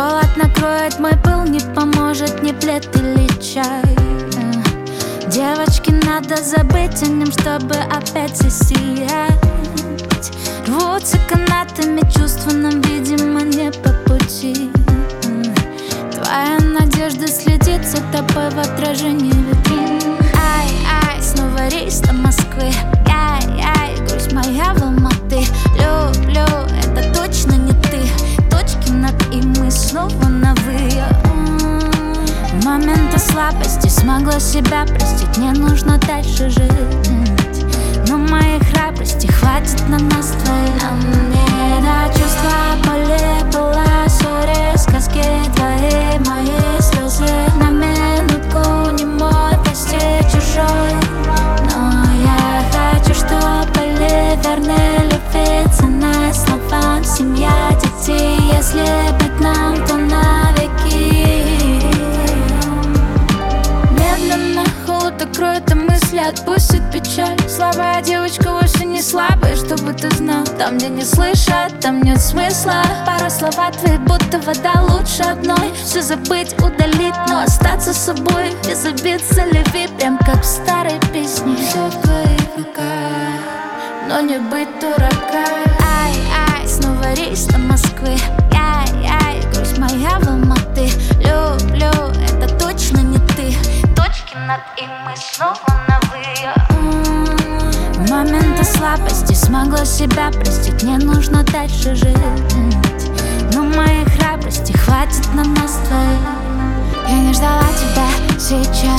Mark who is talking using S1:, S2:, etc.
S1: Холод накроет мой пыл, не поможет ни плед или чай. Девочке надо забыть о нем, чтобы опять засиять. Рвутся канатами чувства, нам, видимо, не по пути. Твоя надежда следит за тобой в отражении витрин. Ай-ай, снова рейс до Москвы. Ай-ай, грусть моя в Алматы. Люблю, это точно не ты. Точки над «и», мы снова на «вы». Моменты слабости смогла себя простить. Не нужно дальше жить, но моей храбрости хватит на нас двоих. А мне до чувства боли была ссоре, сказки твои, мои слезы. На минутку не мой, прости, чужой. Но я хочу, чтобы были верны любви, цена словам, семья, детей. Если быть нам, то навеки. Медленно холод окроет, а мысли отпустит печаль. Слабая девочка вовсе не слабая, чтобы ты знал. Там, где не слышат, там нет смысла. Пара слов твои, будто вода, лучше одной. Все забыть, удалить, но остаться собой. Без обид, залеви, прям как в старой песне. Все в твоих руках, но не быть дурака. Ай-ай, снова рейс до Москвы. Ай-ай, грусть моя в Алматы. Люблю, это точно не ты. Точки над «и», мы снова на «вы». В моменты слабости смогла себя простить. Не нужно дальше жить, но моей храбрости хватит на нас двоих. Я не ждала тебя сейчас.